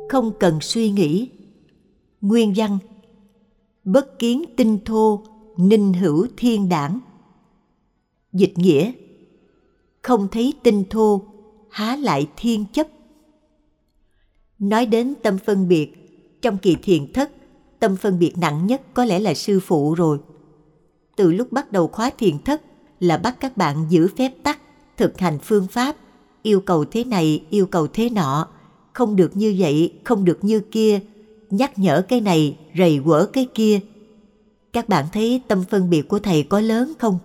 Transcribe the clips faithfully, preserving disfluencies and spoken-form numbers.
không cần suy nghĩ. Nguyên văn: bất kiến tinh thô, ninh hữu thiên đảng. Dịch nghĩa: không thấy tinh thô, há lại thiên chấp. Nói đến tâm phân biệt, trong kỳ thiền thất, tâm phân biệt nặng nhất có lẽ là sư phụ rồi. Từ lúc bắt đầu khóa thiền thất là bắt các bạn giữ phép tắc, thực hành phương pháp, yêu cầu thế này, yêu cầu thế nọ, không được như vậy, không được như kia, nhắc nhở cái này, rầy quở cái kia. Các bạn thấy tâm phân biệt của thầy có lớn không?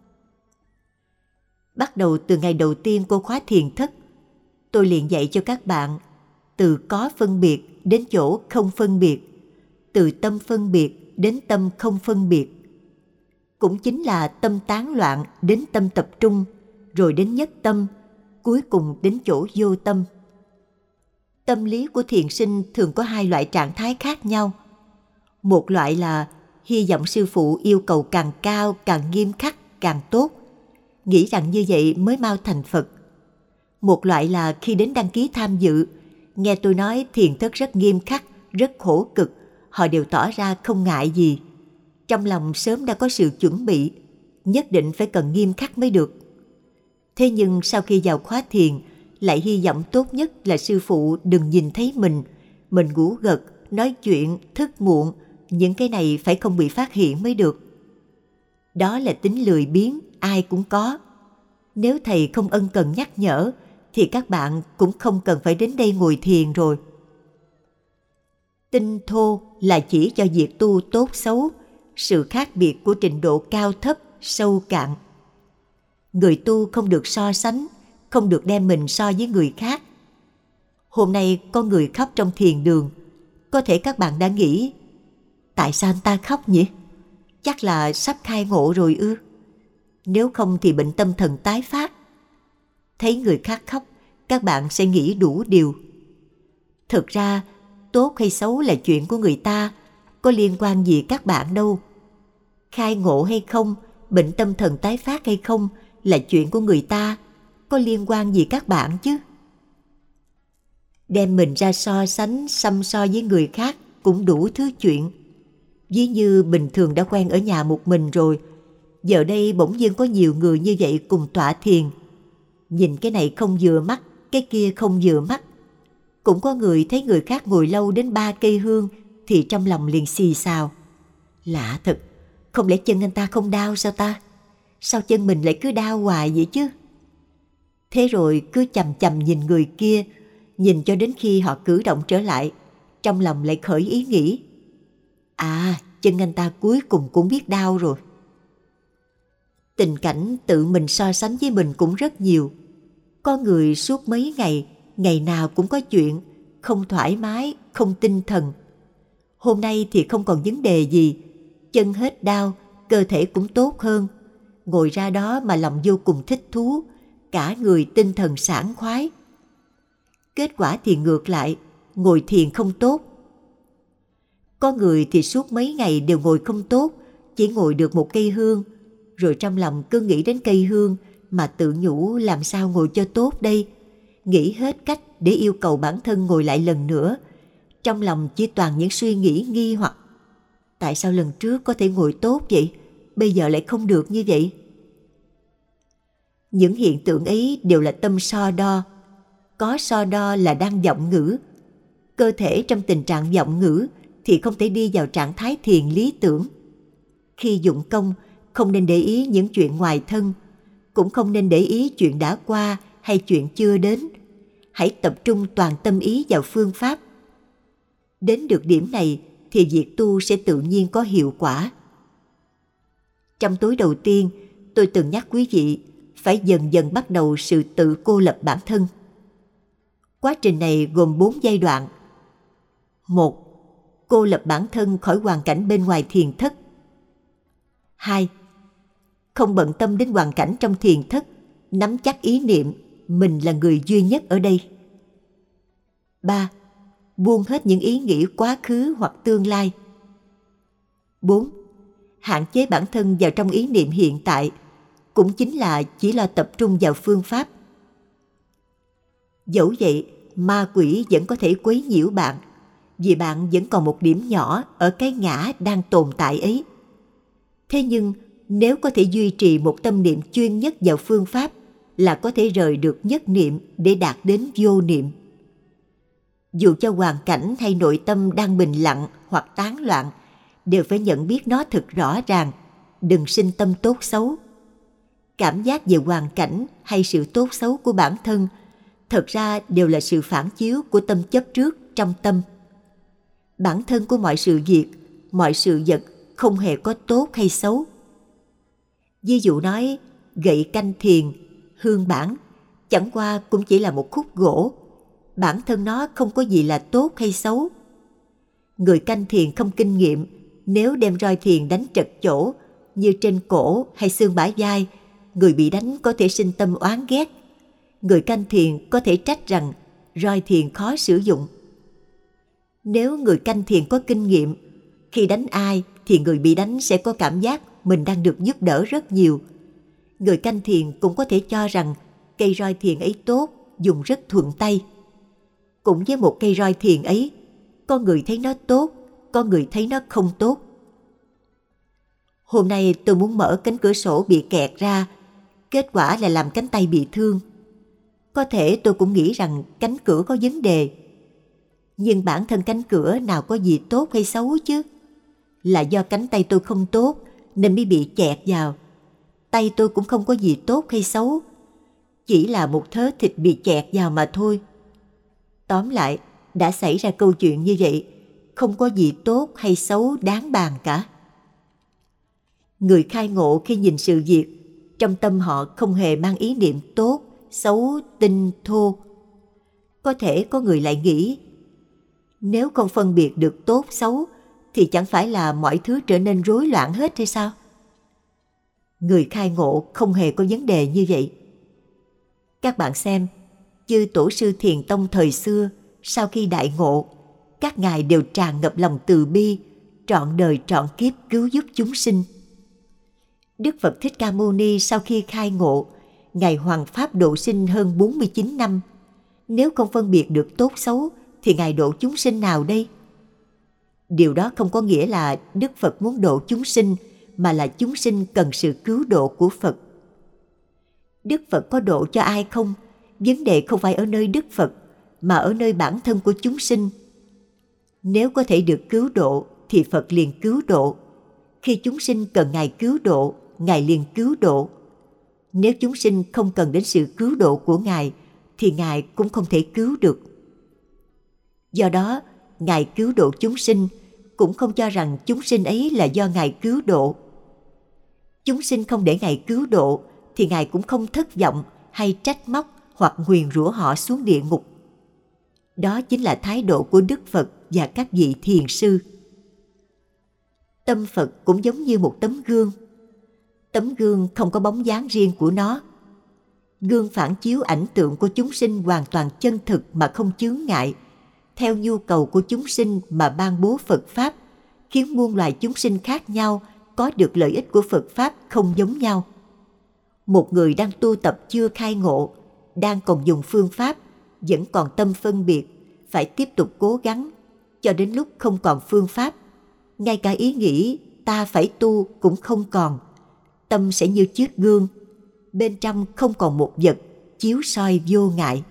Bắt đầu từ ngày đầu tiên cô khóa thiền thất, tôi liền dạy cho các bạn từ có phân biệt đến chỗ không phân biệt, từ tâm phân biệt đến tâm không phân biệt. Cũng chính là tâm tán loạn đến tâm tập trung, rồi đến nhất tâm, cuối cùng đến chỗ vô tâm. Tâm lý của thiền sinh thường có hai loại trạng thái khác nhau. Một loại là hy vọng sư phụ yêu cầu càng cao, càng nghiêm khắc, càng tốt, nghĩ rằng như vậy mới mau thành Phật. Một loại là khi đến đăng ký tham dự, nghe tôi nói thiền thất rất nghiêm khắc, rất khổ cực, họ đều tỏ ra không ngại gì. Trong lòng sớm đã có sự chuẩn bị, nhất định phải cần nghiêm khắc mới được. Thế nhưng sau khi vào khóa thiền, lại hy vọng tốt nhất là sư phụ đừng nhìn thấy mình, mình ngủ gật, nói chuyện, thức muộn, những cái này phải không bị phát hiện mới được. Đó là tính lười biếng, ai cũng có. Nếu thầy không ân cần nhắc nhở, thì các bạn cũng không cần phải đến đây ngồi thiền rồi. Tinh thô là chỉ cho việc tu tốt xấu, sự khác biệt của trình độ cao thấp, sâu cạn. Người tu không được so sánh, không được đem mình so với người khác. Hôm nay có người khóc trong thiền đường, có thể các bạn đã nghĩ, tại sao anh ta khóc nhỉ? Chắc là sắp khai ngộ rồi ư? Nếu không thì bệnh tâm thần tái phát. Thấy người khác khóc, các bạn sẽ nghĩ đủ điều. Thực ra, tốt hay xấu là chuyện của người ta, có liên quan gì các bạn đâu. Khai ngộ hay không, bệnh tâm thần tái phát hay không là chuyện của người ta, có liên quan gì các bạn chứ. Đem mình ra so sánh, xăm so với người khác cũng đủ thứ chuyện. Ví như bình thường đã quen ở nhà một mình rồi, giờ đây bỗng nhiên có nhiều người như vậy cùng tọa thiền. Nhìn cái này không vừa mắt, cái kia không vừa mắt. Cũng có người thấy người khác ngồi lâu đến ba cây hương thì trong lòng liền xì xào. Lạ thật, không lẽ chân anh ta không đau sao ta? Sao chân mình lại cứ đau hoài vậy chứ? Thế rồi cứ chằm chằm nhìn người kia, nhìn cho đến khi họ cử động trở lại, trong lòng lại khởi ý nghĩ, à, chân anh ta cuối cùng cũng biết đau rồi. Tình cảnh tự mình so sánh với mình cũng rất nhiều. Có người suốt mấy ngày, ngày nào cũng có chuyện, không thoải mái, không tinh thần. Hôm nay thì không còn vấn đề gì, chân hết đau, cơ thể cũng tốt hơn. Ngồi ra đó mà lòng vô cùng thích thú, cả người tinh thần sảng khoái. Kết quả thì ngược lại, ngồi thiền không tốt. Có người thì suốt mấy ngày đều ngồi không tốt, chỉ ngồi được một cây hương, rồi trong lòng cứ nghĩ đến cây hương mà tự nhủ làm sao ngồi cho tốt đây. Nghĩ hết cách để yêu cầu bản thân ngồi lại lần nữa. Trong lòng chỉ toàn những suy nghĩ nghi hoặc. Tại sao lần trước có thể ngồi tốt vậy, bây giờ lại không được như vậy? Những hiện tượng ấy đều là tâm so đo. Có so đo là đang vọng ngữ. Cơ thể trong tình trạng vọng ngữ thì không thể đi vào trạng thái thiền lý tưởng. Khi dụng công, không nên để ý những chuyện ngoài thân, cũng không nên để ý chuyện đã qua hay chuyện chưa đến. Hãy tập trung toàn tâm ý vào phương pháp. Đến được điểm này thì việc tu sẽ tự nhiên có hiệu quả. Trong tối đầu tiên, tôi từng nhắc quý vị phải dần dần bắt đầu sự tự cô lập bản thân. Quá trình này gồm bốn giai đoạn. Một, cô lập bản thân khỏi hoàn cảnh bên ngoài thiền thất. Hai, không bận tâm đến hoàn cảnh trong thiền thất, nắm chắc ý niệm mình là người duy nhất ở đây. Ba, buông hết những ý nghĩ quá khứ hoặc tương lai. Bốn, hạn chế bản thân vào trong ý niệm hiện tại, cũng chính là chỉ lo tập trung vào phương pháp. Dẫu vậy, ma quỷ vẫn có thể quấy nhiễu bạn, vì bạn vẫn còn một điểm nhỏ ở cái ngã đang tồn tại ấy. Thế nhưng nếu có thể duy trì một tâm niệm chuyên nhất vào phương pháp, là có thể rời được nhất niệm để đạt đến vô niệm. Dù cho hoàn cảnh hay nội tâm đang bình lặng hoặc tán loạn, đều phải nhận biết nó thật rõ ràng, đừng sinh tâm tốt xấu. Cảm giác về hoàn cảnh hay sự tốt xấu của bản thân thật ra đều là sự phản chiếu của tâm chấp trước trong tâm. Bản thân của mọi sự việc, mọi sự vật không hề có tốt hay xấu. Ví dụ nói, gậy canh thiền, hương bản, chẳng qua cũng chỉ là một khúc gỗ. Bản thân nó không có gì là tốt hay xấu. Người canh thiền không kinh nghiệm, nếu đem roi thiền đánh trật chỗ, như trên cổ hay xương bả vai, người bị đánh có thể sinh tâm oán ghét. Người canh thiền có thể trách rằng roi thiền khó sử dụng. Nếu người canh thiền có kinh nghiệm, khi đánh ai thì người bị đánh sẽ có cảm giác mình đang được giúp đỡ rất nhiều. Người canh thiền cũng có thể cho rằng cây roi thiền ấy tốt, dùng rất thuận tay. Cũng với một cây roi thiền ấy, có người thấy nó tốt, có người thấy nó không tốt. Hôm nay tôi muốn mở cánh cửa sổ bị kẹt ra, kết quả là làm cánh tay bị thương. Có thể tôi cũng nghĩ rằng cánh cửa có vấn đề. Nhưng bản thân cánh cửa nào có gì tốt hay xấu chứ? Là do cánh tay tôi không tốt nên mới bị chẹt vào. Tay tôi cũng không có gì tốt hay xấu, chỉ là một thớ thịt bị chẹt vào mà thôi. Tóm lại, đã xảy ra câu chuyện như vậy, không có gì tốt hay xấu đáng bàn cả. Người khai ngộ khi nhìn sự việc, trong tâm họ không hề mang ý niệm tốt, xấu, tinh, thô. Có thể có người lại nghĩ, nếu không phân biệt được tốt, xấu, thì chẳng phải là mọi thứ trở nên rối loạn hết hay sao? Người khai ngộ không hề có vấn đề như vậy. Các bạn xem, chư tổ sư Thiền Tông thời xưa, sau khi đại ngộ, các ngài đều tràn ngập lòng từ bi, trọn đời trọn kiếp cứu giúp chúng sinh. Đức Phật Thích Ca Mâu Ni sau khi khai ngộ, ngài hoằng pháp độ sinh hơn bốn mươi chín năm. Nếu không phân biệt được tốt xấu, thì ngài độ chúng sinh nào đây? Điều đó không có nghĩa là Đức Phật muốn độ chúng sinh, mà là chúng sinh cần sự cứu độ của Phật. Đức Phật có độ cho ai không? Vấn đề không phải ở nơi Đức Phật, mà ở nơi bản thân của chúng sinh. Nếu có thể được cứu độ, thì Phật liền cứu độ. Khi chúng sinh cần ngài cứu độ, ngài liền cứu độ. Nếu chúng sinh không cần đến sự cứu độ của ngài, thì ngài cũng không thể cứu được. Do đó, ngài cứu độ chúng sinh cũng không cho rằng chúng sinh ấy là do ngài cứu độ. Chúng sinh không để ngài cứu độ, thì ngài cũng không thất vọng hay trách móc hoặc nguyền rủa họ xuống địa ngục. Đó chính là thái độ của Đức Phật và các vị thiền sư. Tâm Phật cũng giống như một tấm gương. Tấm gương không có bóng dáng riêng của nó. Gương phản chiếu ảnh tượng của chúng sinh hoàn toàn chân thực mà không chướng ngại, theo nhu cầu của chúng sinh mà ban bố Phật Pháp, khiến muôn loài chúng sinh khác nhau có được lợi ích của Phật Pháp không giống nhau. Một người đang tu tập chưa khai ngộ, đang còn dùng phương pháp, vẫn còn tâm phân biệt, phải tiếp tục cố gắng, cho đến lúc không còn phương pháp. Ngay cả ý nghĩ ta phải tu cũng không còn. Tâm sẽ như chiếc gương, bên trong không còn một vật, chiếu soi vô ngại.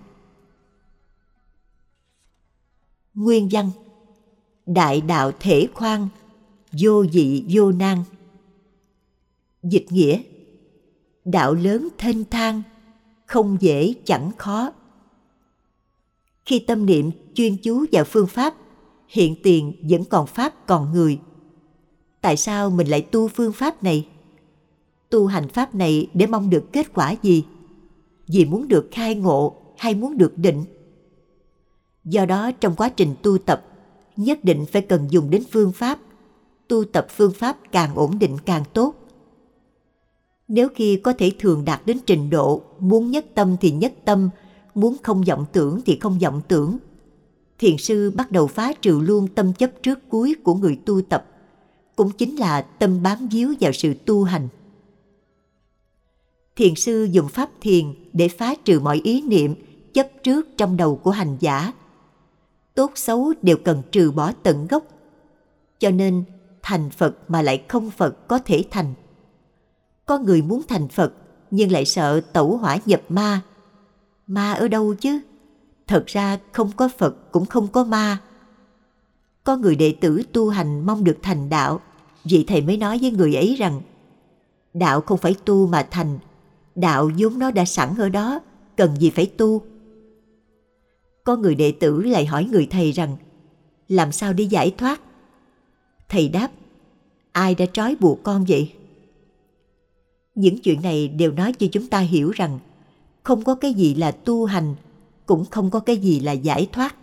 Nguyên văn: đại đạo thể khoan, vô dị vô nan. Dịch nghĩa: đạo lớn thênh thang, không dễ chẳng khó. Khi tâm niệm chuyên chú vào phương pháp, hiện tiền vẫn còn pháp còn người. Tại sao mình lại tu phương pháp này? Tu hành pháp này để mong được kết quả gì? Vì muốn được khai ngộ hay muốn được định? Do đó trong quá trình tu tập, nhất định phải cần dùng đến phương pháp. Tu tập phương pháp càng ổn định càng tốt. Nếu khi có thể thường đạt đến trình độ muốn nhất tâm thì nhất tâm, muốn không vọng tưởng thì không vọng tưởng, thiền sư bắt đầu phá trừ luôn tâm chấp trước cuối của người tu tập, cũng chính là tâm bám víu vào sự tu hành. Thiền sư dùng pháp thiền để phá trừ mọi ý niệm, chấp trước trong đầu của hành giả. Tốt xấu đều cần trừ bỏ tận gốc. Cho nên thành Phật mà lại không Phật có thể thành. Có người muốn thành Phật nhưng lại sợ tẩu hỏa nhập ma. Ma ở đâu chứ? Thật ra không có Phật cũng không có ma. Có người đệ tử tu hành mong được thành đạo, vì thầy mới nói với người ấy rằng đạo không phải tu mà thành, đạo vốn nó đã sẵn ở đó, cần gì phải tu. Có người đệ tử lại hỏi người thầy rằng làm sao để giải thoát? Thầy đáp, ai đã trói buộc con vậy? Những chuyện này đều nói cho chúng ta hiểu rằng không có cái gì là tu hành, cũng không có cái gì là giải thoát.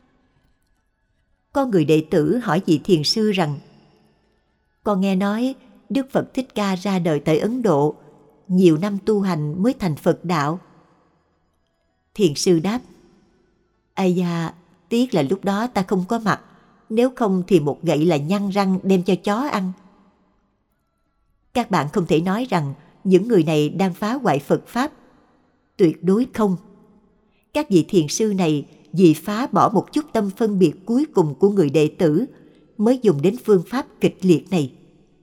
Có người đệ tử hỏi vị thiền sư rằng con nghe nói Đức Phật Thích Ca ra đời tại Ấn Độ, nhiều năm tu hành mới thành Phật đạo. Thiền sư đáp, ây da, tiếc là lúc đó ta không có mặt, nếu không thì một gậy là nhăn răng đem cho chó ăn. Các bạn không thể nói rằng những người này đang phá hoại Phật Pháp. Tuyệt đối không. Các vị thiền sư này vì phá bỏ một chút tâm phân biệt cuối cùng của người đệ tử mới dùng đến phương pháp kịch liệt này.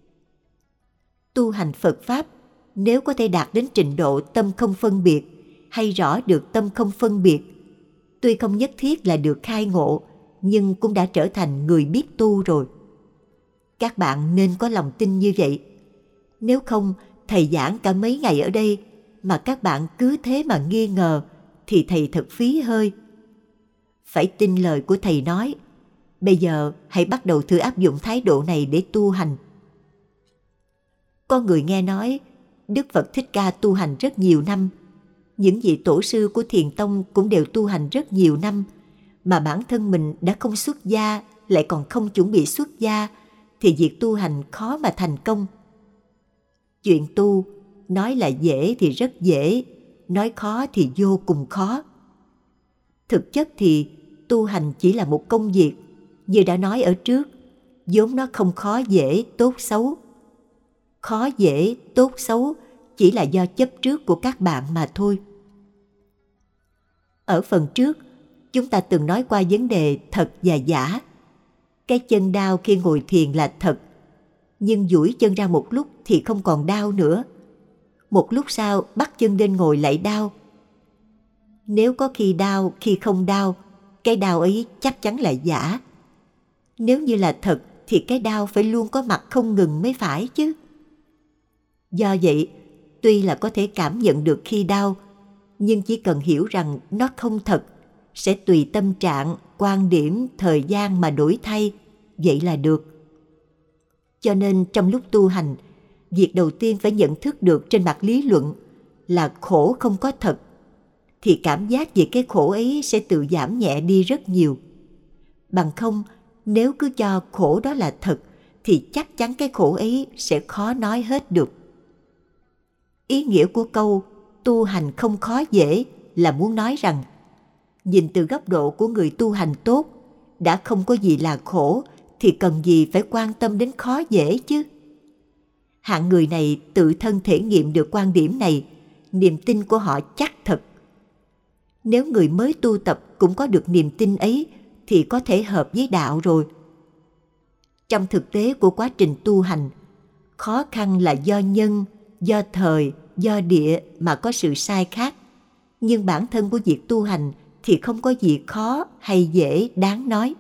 Tu hành Phật Pháp, nếu có thể đạt đến trình độ tâm không phân biệt hay rõ được tâm không phân biệt, tuy không nhất thiết là được khai ngộ, nhưng cũng đã trở thành người biết tu rồi. Các bạn nên có lòng tin như vậy. Nếu không, thầy giảng cả mấy ngày ở đây mà các bạn cứ thế mà nghi ngờ thì thầy thật phí hơi. Phải tin lời của thầy nói. Bây giờ hãy bắt đầu thử áp dụng thái độ này để tu hành. Có người nghe nói Đức Phật Thích Ca tu hành rất nhiều năm. Những vị tổ sư của Thiền Tông cũng đều tu hành rất nhiều năm, mà bản thân mình đã không xuất gia, lại còn không chuẩn bị xuất gia, thì việc tu hành khó mà thành công. Chuyện tu, nói là dễ thì rất dễ, nói khó thì vô cùng khó. Thực chất thì tu hành chỉ là một công việc, như đã nói ở trước, vốn nó không khó dễ, tốt xấu. Khó dễ, tốt xấu chỉ là do chấp trước của các bạn mà thôi. Ở phần trước, chúng ta từng nói qua vấn đề thật và giả. Cái chân đau khi ngồi thiền là thật, nhưng duỗi chân ra một lúc thì không còn đau nữa. Một lúc sau bắt chân lên ngồi lại đau. Nếu có khi đau, khi không đau, cái đau ấy chắc chắn là giả. Nếu như là thật thì cái đau phải luôn có mặt không ngừng mới phải chứ. Do vậy, tuy là có thể cảm nhận được khi đau, nhưng chỉ cần hiểu rằng nó không thật, sẽ tùy tâm trạng, quan điểm, thời gian mà đổi thay, vậy là được. Cho nên trong lúc tu hành, việc đầu tiên phải nhận thức được trên mặt lý luận là khổ không có thật, thì cảm giác về cái khổ ấy sẽ tự giảm nhẹ đi rất nhiều. Bằng không, nếu cứ cho khổ đó là thật, thì chắc chắn cái khổ ấy sẽ khó nói hết được. Ý nghĩa của câu tu hành không khó dễ là muốn nói rằng, nhìn từ góc độ của người tu hành tốt, đã không có gì là khổ, thì cần gì phải quan tâm đến khó dễ chứ. Hạng người này tự thân thể nghiệm được quan điểm này, niềm tin của họ chắc thật. Nếu người mới tu tập cũng có được niềm tin ấy, thì có thể hợp với đạo rồi. Trong thực tế của quá trình tu hành, khó khăn là do nhân, do thời, do địa mà có sự sai khác. Nhưng bản thân của việc tu hành thì không có gì khó hay dễ đáng nói.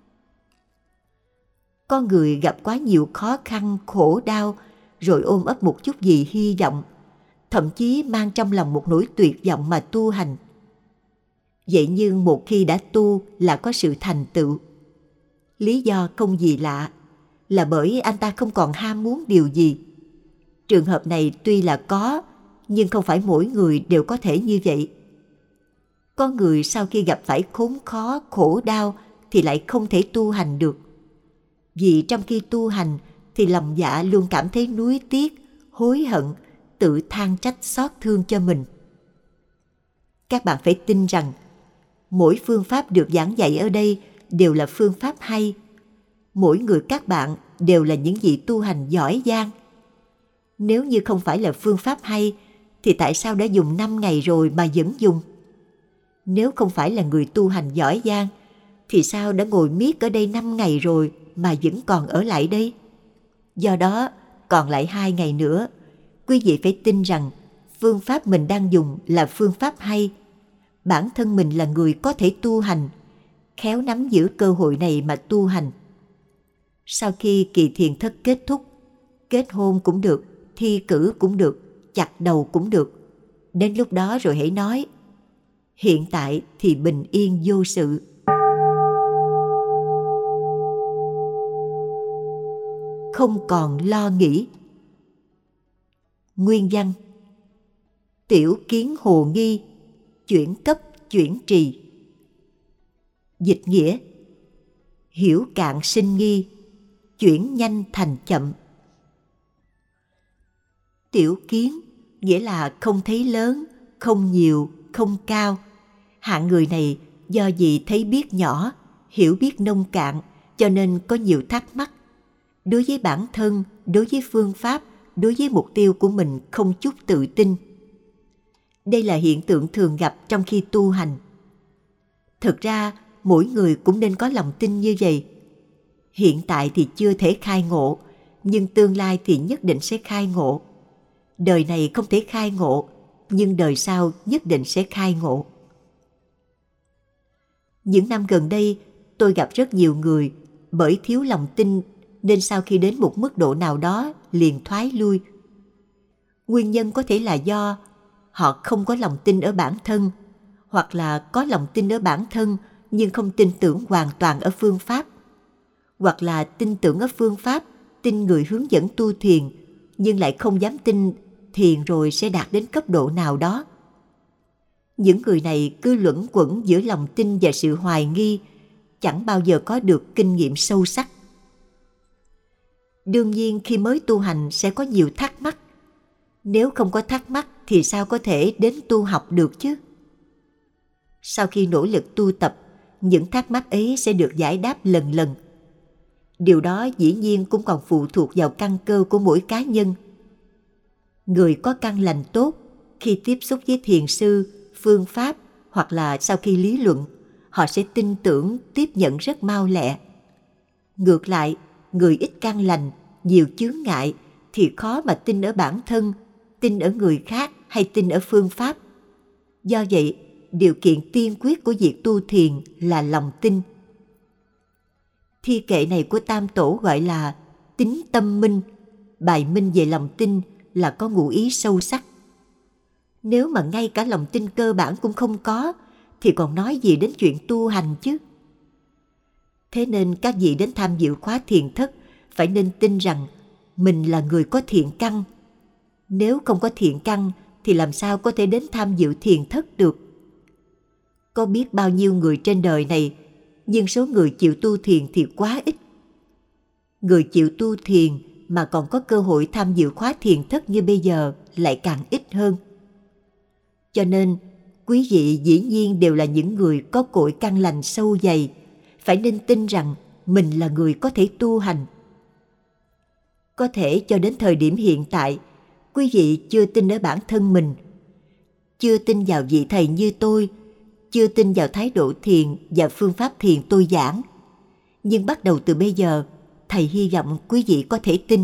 Con người gặp quá nhiều khó khăn, khổ đau, rồi ôm ấp một chút gì hy vọng, thậm chí mang trong lòng một nỗi tuyệt vọng mà tu hành. Vậy nhưng một khi đã tu là có sự thành tựu. Lý do không gì lạ, là bởi anh ta không còn ham muốn điều gì. Trường hợp này tuy là có, nhưng không phải mỗi người đều có thể như vậy. Có người sau khi gặp phải khốn khó, khổ đau thì lại không thể tu hành được. Vì trong khi tu hành thì lòng dạ luôn cảm thấy nuối tiếc, hối hận, tự than trách xót thương cho mình. Các bạn phải tin rằng mỗi phương pháp được giảng dạy ở đây đều là phương pháp hay. Mỗi người các bạn đều là những vị tu hành giỏi giang. Nếu như không phải là phương pháp hay, thì tại sao đã dùng năm ngày rồi mà vẫn dùng? Nếu không phải là người tu hành giỏi giang, thì sao đã ngồi miết ở đây năm ngày rồi mà vẫn còn ở lại đây? Do đó, còn lại hai ngày nữa, quý vị phải tin rằng phương pháp mình đang dùng là phương pháp hay. Bản thân mình là người có thể tu hành, khéo nắm giữ cơ hội này mà tu hành. Sau khi kỳ thiền thất kết thúc, kết hôn cũng được, thi cử cũng được, chặt đầu cũng được. Đến lúc đó rồi hãy nói. Hiện tại thì bình yên vô sự. Không còn lo nghĩ. Nguyên văn: Tiểu kiến hồ nghi, chuyển cấp chuyển trì. Dịch nghĩa: hiểu cạn sinh nghi, chuyển nhanh thành chậm. Tiểu kiến nghĩa là không thấy lớn, không nhiều, không cao. Hạng người này do vì thấy biết nhỏ, hiểu biết nông cạn, cho nên có nhiều thắc mắc. Đối với bản thân, đối với phương pháp, đối với mục tiêu của mình không chút tự tin. Đây là hiện tượng thường gặp trong khi tu hành. Thực ra, mỗi người cũng nên có lòng tin như vậy. Hiện tại thì chưa thể khai ngộ, nhưng tương lai thì nhất định sẽ khai ngộ. Đời này không thể khai ngộ, nhưng đời sau nhất định sẽ khai ngộ. Những năm gần đây, tôi gặp rất nhiều người bởi thiếu lòng tin nên sau khi đến một mức độ nào đó liền thoái lui. Nguyên nhân có thể là do họ không có lòng tin ở bản thân, hoặc là có lòng tin ở bản thân nhưng không tin tưởng hoàn toàn ở phương pháp, hoặc là tin tưởng ở phương pháp, tin người hướng dẫn tu thiền, nhưng lại không dám tin thiền rồi sẽ đạt đến cấp độ nào đó. Những người này cứ luẩn quẩn giữa lòng tin và sự hoài nghi, chẳng bao giờ có được kinh nghiệm sâu sắc. Đương nhiên khi mới tu hành sẽ có nhiều thắc mắc. Nếu không có thắc mắc thì sao có thể đến tu học được chứ? Sau khi nỗ lực tu tập, những thắc mắc ấy sẽ được giải đáp lần lần. Điều đó dĩ nhiên cũng còn phụ thuộc vào căn cơ của mỗi cá nhân. Người có căn lành tốt, khi tiếp xúc với thiền sư, phương pháp hoặc là sau khi lý luận, họ sẽ tin tưởng, tiếp nhận rất mau lẹ. Ngược lại, người ít căn lành, nhiều chướng ngại thì khó mà tin ở bản thân, tin ở người khác hay tin ở phương pháp. Do vậy, điều kiện tiên quyết của việc tu thiền là lòng tin. Thi kệ này của Tam Tổ gọi là tính tâm minh, bài minh về lòng tin là có ngụ ý sâu sắc. Nếu mà ngay cả lòng tin cơ bản cũng không có, thì còn nói gì đến chuyện tu hành chứ? Thế nên các vị đến tham dự khóa thiền thất phải nên tin rằng mình là người có thiện căn. Nếu không có thiện căn thì làm sao có thể đến tham dự thiền thất được? Có biết bao nhiêu người trên đời này, nhưng số người chịu tu thiền thì quá ít. Người chịu tu thiền mà còn có cơ hội tham dự khóa thiền thất như bây giờ lại càng ít hơn. Cho nên, quý vị dĩ nhiên đều là những người có cội căn lành sâu dày, phải nên tin rằng mình là người có thể tu hành. Có thể cho đến thời điểm hiện tại, quý vị chưa tin ở bản thân mình, chưa tin vào vị thầy như tôi, chưa tin vào thái độ thiền và phương pháp thiền tôi giảng. Nhưng bắt đầu từ bây giờ, thầy hy vọng quý vị có thể tin.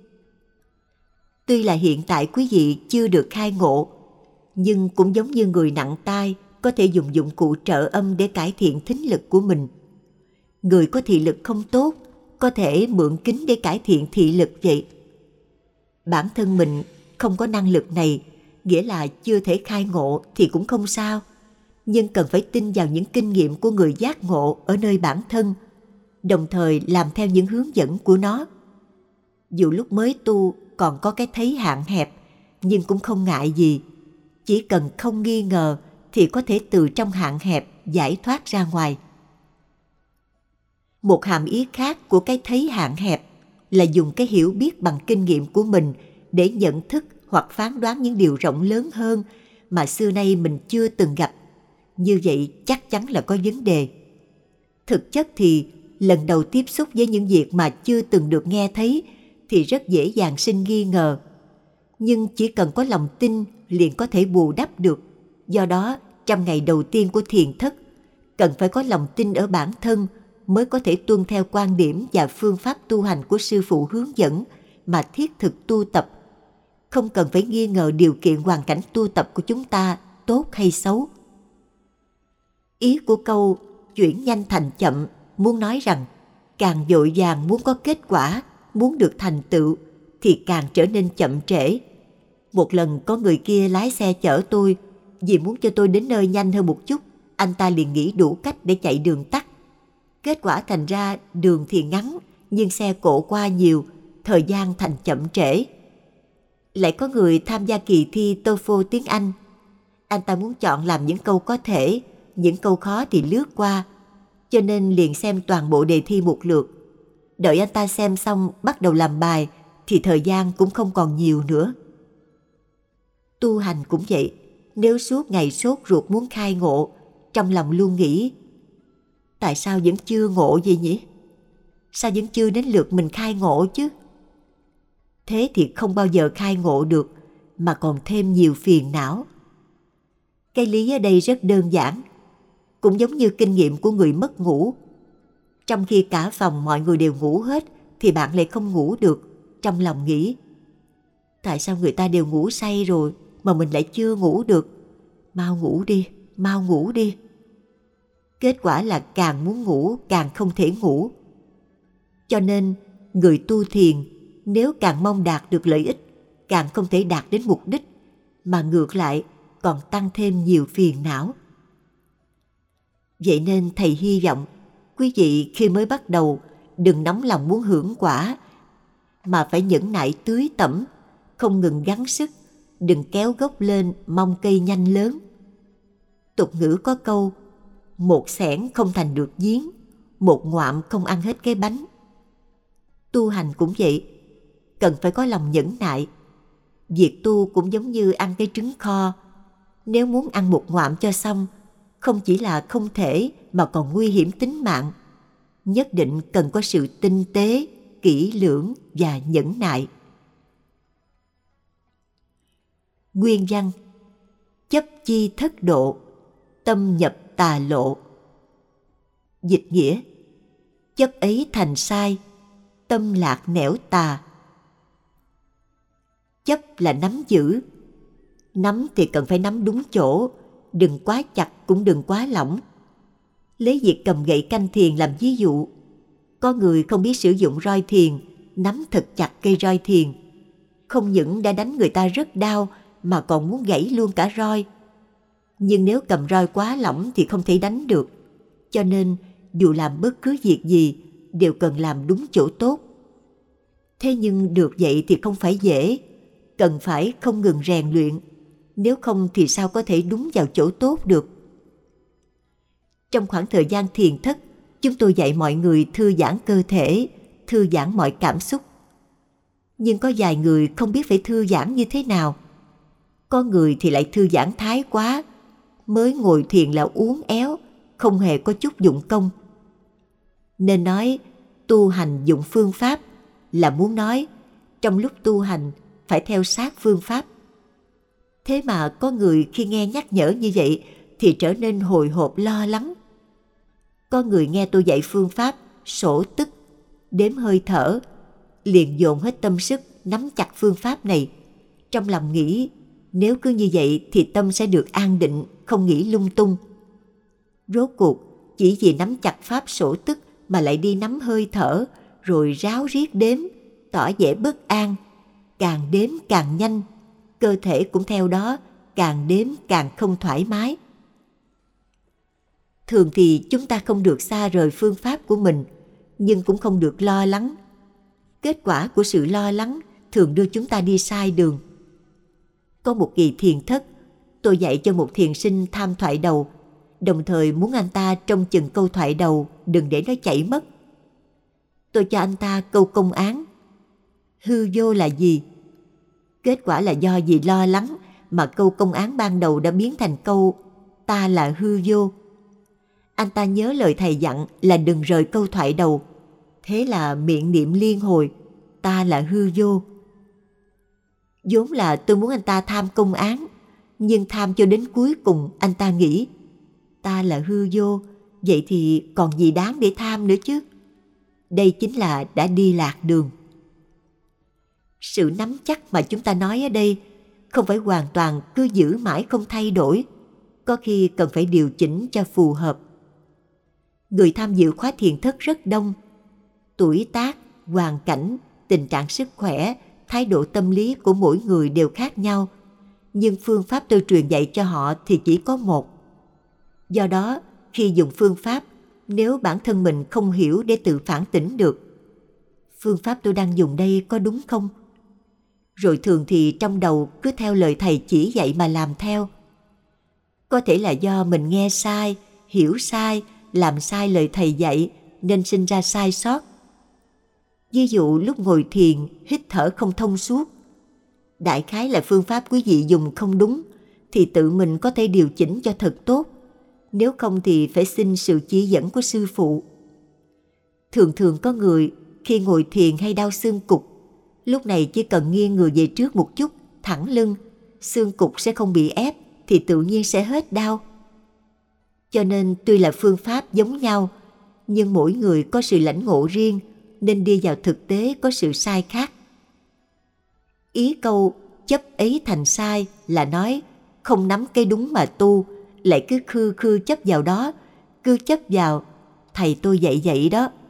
Tuy là hiện tại quý vị chưa được khai ngộ, nhưng cũng giống như người nặng tai có thể dùng dụng cụ trợ âm để cải thiện thính lực của mình. Người có thị lực không tốt có thể mượn kính để cải thiện thị lực vậy. Bản thân mình không có năng lực này, nghĩa là chưa thể khai ngộ thì cũng không sao, nhưng cần phải tin vào những kinh nghiệm của người giác ngộ ở nơi bản thân, đồng thời làm theo những hướng dẫn của nó. Dù lúc mới tu còn có cái thấy hạn hẹp, nhưng cũng không ngại gì. Chỉ cần không nghi ngờ thì có thể từ trong hạn hẹp giải thoát ra ngoài. Một hàm ý khác của cái thấy hạn hẹp là dùng cái hiểu biết bằng kinh nghiệm của mình để nhận thức hoặc phán đoán những điều rộng lớn hơn mà xưa nay mình chưa từng gặp. Như vậy chắc chắn là có vấn đề. Thực chất thì lần đầu tiếp xúc với những việc mà chưa từng được nghe thấy thì rất dễ dàng sinh nghi ngờ. Nhưng chỉ cần có lòng tin liền có thể bù đắp được. Do đó trăm ngày đầu tiên của thiền thất, cần phải có lòng tin ở bản thân mới có thể tuân theo quan điểm và phương pháp tu hành của sư phụ hướng dẫn mà thiết thực tu tập. Không cần phải nghi ngờ điều kiện hoàn cảnh tu tập của chúng ta tốt hay xấu. Ý của câu chuyển nhanh thành chậm muốn nói rằng càng vội vàng muốn có kết quả, muốn được thành tựu thì càng trở nên chậm trễ. Một lần có người kia lái xe chở tôi, vì muốn cho tôi đến nơi nhanh hơn một chút, anh ta liền nghĩ đủ cách để chạy đường tắt. Kết quả thành ra đường thì ngắn, nhưng xe cộ qua nhiều, thời gian thành chậm trễ. Lại có người tham gia kỳ thi TOEFL tiếng Anh. Anh ta muốn chọn làm những câu có thể, những câu khó thì lướt qua, cho nên liền xem toàn bộ đề thi một lượt. Đợi anh ta xem xong bắt đầu làm bài thì thời gian cũng không còn nhiều nữa. Tu hành cũng vậy, nếu suốt ngày sốt ruột muốn khai ngộ, trong lòng luôn nghĩ tại sao vẫn chưa ngộ vậy nhỉ? Sao vẫn chưa đến lượt mình khai ngộ chứ? Thế thì không bao giờ khai ngộ được, mà còn thêm nhiều phiền não. Cái lý ở đây rất đơn giản, cũng giống như kinh nghiệm của người mất ngủ. Trong khi cả phòng mọi người đều ngủ hết thì bạn lại không ngủ được, trong lòng nghĩ tại sao người ta đều ngủ say rồi mà mình lại chưa ngủ được? Mau ngủ đi, mau ngủ đi. Kết quả là càng muốn ngủ càng không thể ngủ. Cho nên người tu thiền nếu càng mong đạt được lợi ích, càng không thể đạt đến mục đích, mà ngược lại còn tăng thêm nhiều phiền não. Vậy nên thầy hy vọng quý vị khi mới bắt đầu đừng nóng lòng muốn hưởng quả, mà phải nhẫn nại tưới tẩm, không ngừng gắng sức, đừng kéo gốc lên mong cây nhanh lớn. Tục ngữ có câu, một xẻng không thành được giếng, một ngoạm không ăn hết cái bánh. Tu hành cũng vậy, cần phải có lòng nhẫn nại. Việc tu cũng giống như ăn cái trứng kho. Nếu muốn ăn một ngoạm cho xong, không chỉ là không thể mà còn nguy hiểm tính mạng. Nhất định cần có sự tinh tế, kỹ lưỡng và nhẫn nại. Nguyên văn: chấp chi thất độ, tâm nhập tà lộ. Dịch nghĩa: chấp ấy thành sai, tâm lạc nẻo tà. Chấp là nắm giữ. Nắm thì cần phải nắm đúng chỗ, đừng quá chặt cũng đừng quá lỏng. Lấy việc cầm gậy canh thiền làm ví dụ. Có người không biết sử dụng roi thiền, nắm thật chặt cây roi thiền. Không những đã đánh người ta rất đau mà còn muốn gãy luôn cả roi. Nhưng nếu cầm roi quá lỏng thì không thể đánh được. Cho nên dù làm bất cứ việc gì đều cần làm đúng chỗ tốt. Thế nhưng được vậy thì không phải dễ, cần phải không ngừng rèn luyện. Nếu không thì sao có thể đúng vào chỗ tốt được. Trong khoảng thời gian thiền thất, chúng tôi dạy mọi người thư giãn cơ thể, thư giãn mọi cảm xúc. Nhưng có vài người không biết phải thư giãn như thế nào. Có người thì lại thư giãn thái quá, mới ngồi thiền là uốn éo, không hề có chút dụng công. Nên nói tu hành dụng phương pháp là muốn nói trong lúc tu hành phải theo sát phương pháp. Thế mà có người khi nghe nhắc nhở như vậy thì trở nên hồi hộp lo lắng. Có người nghe tôi dạy phương pháp sổ tức, đếm hơi thở, liền dồn hết tâm sức nắm chặt phương pháp này. Trong lòng nghĩ nếu cứ như vậy thì tâm sẽ được an định, không nghĩ lung tung. Rốt cuộc chỉ vì nắm chặt pháp sổ tức mà lại đi nắm hơi thở, rồi ráo riết đếm, tỏ vẻ bất an. Càng đếm càng nhanh, cơ thể cũng theo đó càng đếm càng không thoải mái. Thường thì chúng ta không được xa rời phương pháp của mình, nhưng cũng không được lo lắng. Kết quả của sự lo lắng thường đưa chúng ta đi sai đường. Có một kỳ thiền thất, tôi dạy cho một thiền sinh tham thoại đầu, đồng thời muốn anh ta trông chừng câu thoại đầu, đừng để nó chạy mất. Tôi cho anh ta câu công án: hư vô là gì? Kết quả là do vì lo lắng mà câu công án ban đầu đã biến thành câu ta là hư vô. Anh ta nhớ lời thầy dặn là đừng rời câu thoại đầu, thế là miệng niệm liên hồi ta là hư vô. Vốn là tôi muốn anh ta tham công án, Nhưng tham cho đến cuối cùng anh ta nghĩ, ta là hư vô, vậy thì còn gì đáng để tham nữa chứ? Đây chính là đã đi lạc đường. Sự nắm chắc mà chúng ta nói ở đây không phải hoàn toàn cứ giữ mãi không thay đổi, có khi cần phải điều chỉnh cho phù hợp. Người tham dự khóa thiền thất rất đông. Tuổi tác, hoàn cảnh, tình trạng sức khỏe, thái độ tâm lý của mỗi người đều khác nhau, nhưng phương pháp tôi truyền dạy cho họ thì chỉ có một. Do đó, khi dùng phương pháp, nếu bản thân mình không hiểu để tự phản tỉnh được, phương pháp tôi đang dùng đây có đúng không? Rồi thường thì trong đầu cứ theo lời thầy chỉ dạy mà làm theo. Có thể là do mình nghe sai, hiểu sai, làm sai lời thầy dạy nên sinh ra sai sót. Ví dụ lúc ngồi thiền hít thở không thông suốt, đại khái là phương pháp quý vị dùng không đúng, thì tự mình có thể điều chỉnh cho thật tốt. Nếu không thì phải xin sự chỉ dẫn của sư phụ. Thường thường có người khi ngồi thiền hay đau xương cụt, lúc này chỉ cần nghiêng người về trước một chút, thẳng lưng, xương cụt sẽ không bị ép, thì tự nhiên sẽ hết đau. Cho nên tuy là phương pháp giống nhau, nhưng mỗi người có sự lãnh ngộ riêng, nên đi vào thực tế có sự sai khác. Ý câu chấp ấy thành sai là nói không nắm cái đúng mà tu, lại cứ khư khư chấp vào đó, cứ chấp vào thầy tôi dạy vậy đó,